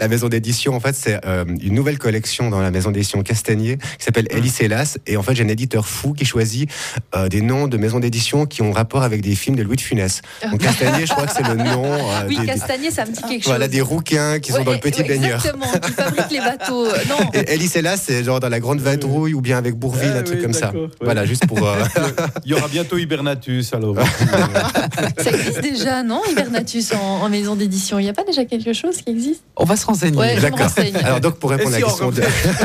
la maison d'édition, en fait, c'est une nouvelle collection dans la maison d'édition Castagnier qui s'appelle Hélice Hélas. Et en fait, j'ai un éditeur fou qui choisit des noms de maisons d'édition qui ont rapport avec des films de Louis de Funès. Donc Castagnier, je crois que c'est le nom. Oui, Castagnier, ça me dit quelque chose. Voilà, des rouquins qui sont dans le petit baigneur. Exactement, qui fabriquent les bateaux. Non. Et Hélice Hélas, c'est genre dans la Grande Vadrouille ou bien avec Bourvil, un truc comme ça. Ouais. Voilà, juste pour. Il y aura bientôt Hibernatus, alors. Ça existe déjà, non, Hibernatus en maison d'édition. Il n'y a pas déjà quelque chose qui existe? On va se renseigner. Ouais, d'accord. Alors donc pour répondre à la question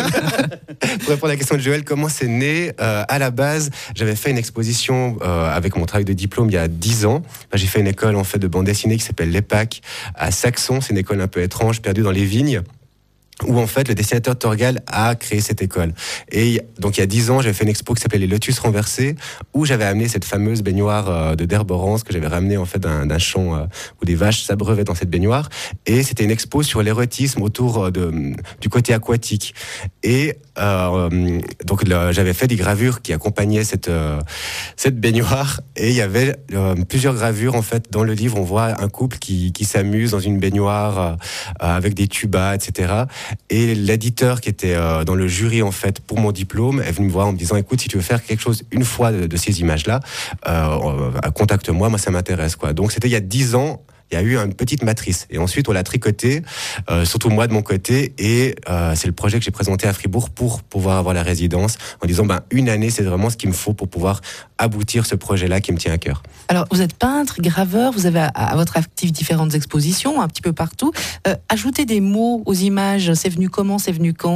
de Joël, comment c'est né, à la base, j'avais fait une exposition avec mon travail de diplôme il y a 10 ans. J'ai fait une école en fait de bande dessinée qui s'appelle l'EPAC à Saxon. C'est une école un peu étrange, perdue dans les vignes, où en fait le dessinateur Torgal a créé cette école. Et donc il y a 10 ans, j'avais fait une expo qui s'appelait les Lotus renversés, où j'avais amené cette fameuse baignoire de d'Herborance que j'avais ramenée en fait d'un champ où des vaches s'abreuvaient dans cette baignoire. Et c'était une expo sur l'érotisme autour du côté aquatique. Et donc j'avais fait des gravures qui accompagnaient cette baignoire. Et il y avait plusieurs gravures en fait dans le livre. On voit un couple qui s'amuse dans une baignoire avec des tubas, etc. Et l'éditeur qui était dans le jury en fait pour mon diplôme est venu me voir en me disant écoute, si tu veux faire quelque chose une fois de ces images-là, contacte-moi, moi ça m'intéresse quoi. Donc c'était il y a 10 ans. Il y a eu une petite matrice. Et ensuite, on l'a tricoté, surtout moi de mon côté. Et c'est le projet que j'ai présenté à Fribourg pour pouvoir avoir la résidence, en disant, une année, c'est vraiment ce qu'il me faut pour pouvoir aboutir ce projet-là qui me tient à cœur. Alors, vous êtes peintre, graveur, vous avez à votre actif différentes expositions, un petit peu partout. Ajouter des mots aux images, c'est venu comment, c'est venu quand ?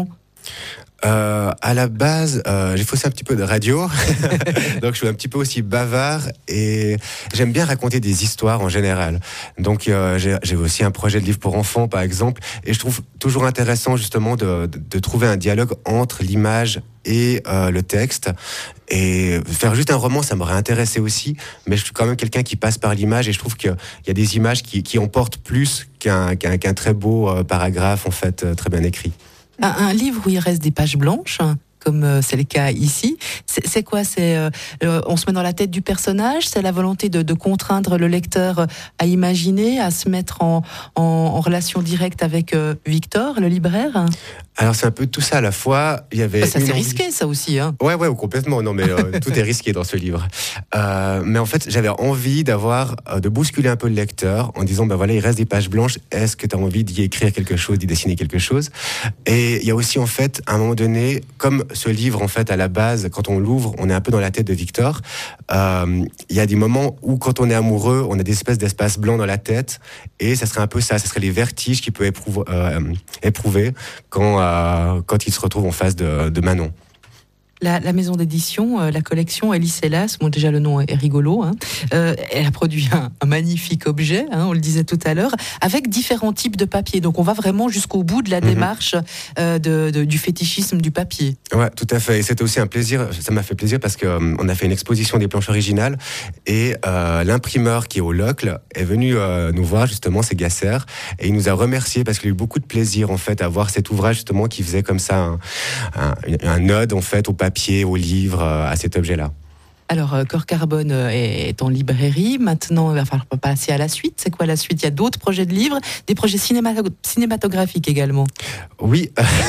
À la base, j'ai fait aussi un petit peu de radio, donc je suis un petit peu aussi bavard et j'aime bien raconter des histoires en général. Donc j'ai aussi un projet de livre pour enfants, par exemple, et je trouve toujours intéressant justement de trouver un dialogue entre l'image et le texte. Et faire juste un roman, ça m'aurait intéressé aussi, mais je suis quand même quelqu'un qui passe par l'image et je trouve qu'il y a des images qui emportent plus qu'un très beau paragraphe en fait très bien écrit. Un livre où il reste des pages blanches, comme c'est le cas ici, c'est quoi ? On se met dans la tête du personnage, c'est la volonté de contraindre le lecteur à imaginer, à se mettre en relation directe avec Victor, le libraire ? Alors c'est un peu tout ça à la fois. Il y avait ça c'est risqué ça aussi, hein. Ouais, complètement. Non mais tout est risqué dans ce livre. Mais en fait j'avais envie de bousculer un peu le lecteur en disant voilà, il reste des pages blanches. Est-ce que tu as envie d'y écrire quelque chose, d'y dessiner quelque chose ? Et il y a aussi en fait à un moment donné, comme ce livre en fait à la base, quand on l'ouvre, on est un peu dans la tête de Victor. Il y a des moments où quand on est amoureux, on a des espèces d'espaces blancs dans la tête et ça serait un peu ça. Ça serait les vertiges qu'il peut éprouver quand il se retrouve en face de Manon. La maison d'édition, la collection Hélice Hélas, déjà le nom est rigolo, hein. Elle a produit un magnifique objet, hein, on le disait tout à l'heure, avec différents types de papier. Donc on va vraiment jusqu'au bout de la démarche du fétichisme du papier. Ouais, tout à fait. Et c'était aussi un plaisir, ça m'a fait plaisir parce qu'on a fait une exposition des planches originales et l'imprimeur qui est au Locle est venu nous voir justement, c'est Gasser, et il nous a remercié parce qu'il a eu beaucoup de plaisir en fait à voir cet ouvrage justement qui faisait comme ça un ode en fait au papier, au livre, à cet objet-là. Alors, Corps Carbone est en librairie. Maintenant, il va falloir passer à la suite. C'est quoi la suite ? Il y a d'autres projets de livres, des projets cinématographiques également. Oui,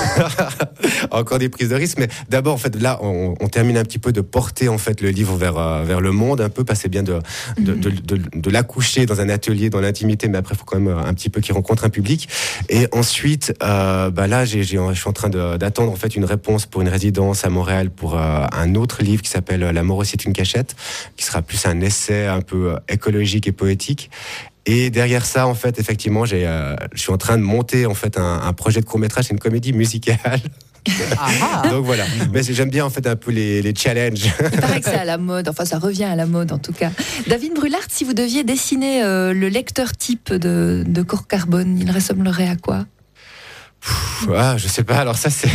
encore des prises de risque. Mais d'abord, en fait, là, on termine un petit peu de porter en fait le livre vers le monde, un peu, passer bien de l'accoucher dans un atelier, dans l'intimité, mais après, il faut quand même un petit peu qu'il rencontre un public. Et ensuite, là, je suis en train d'attendre en fait une réponse pour une résidence à Montréal pour un autre livre qui s'appelle La mort aussi une cachette, qui sera plus un essai un peu écologique et poétique. Et derrière ça, en fait, effectivement, je suis en train de monter en fait un projet de court-métrage, c'est une comédie musicale. Donc voilà. Mais j'aime bien en fait un peu les challenges. Il paraît que c'est à la mode, enfin ça revient à la mode en tout cas. David Brulart, si vous deviez dessiner le lecteur type de Corps Carbone, il ressemblerait à quoi ? Je sais pas. Alors ça c'est,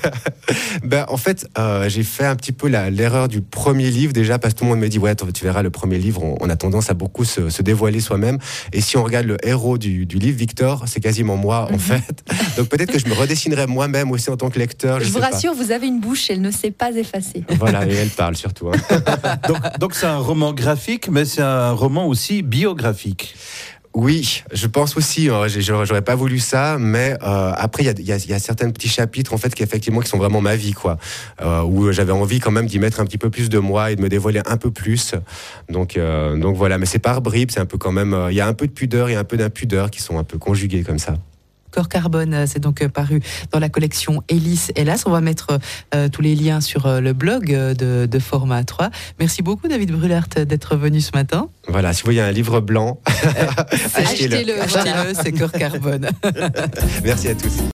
en fait, j'ai fait un petit peu l'erreur du premier livre déjà parce que tout le monde me dit tu verras le premier livre, on a tendance à beaucoup se dévoiler soi-même. Et si on regarde le héros du livre Victor, c'est quasiment moi en fait. Donc peut-être que je me redessinerai moi-même aussi en tant que lecteur. Je vous rassure, vous avez une bouche, elle ne s'est pas effacée. Voilà, et elle parle surtout. Hein. Donc c'est un roman graphique, mais c'est un roman aussi biographique. Oui, je pense aussi. J'aurais pas voulu ça, mais après il y a certains petits chapitres en fait qui effectivement qui sont vraiment ma vie, quoi. Où j'avais envie quand même d'y mettre un petit peu plus de moi et de me dévoiler un peu plus. Donc voilà, mais c'est par bribes, c'est un peu quand même. Il y a un peu de pudeur et un peu d'impudeur qui sont un peu conjugués comme ça. Corps Carbone, c'est donc paru dans la collection Hélice Hélas. On va mettre tous les liens sur le blog de Format 3. Merci beaucoup David Brulert d'être venu ce matin. Voilà, si vous voyez un livre blanc, achetez-le. Achetez-le, c'est Corps Carbone. Merci à tous.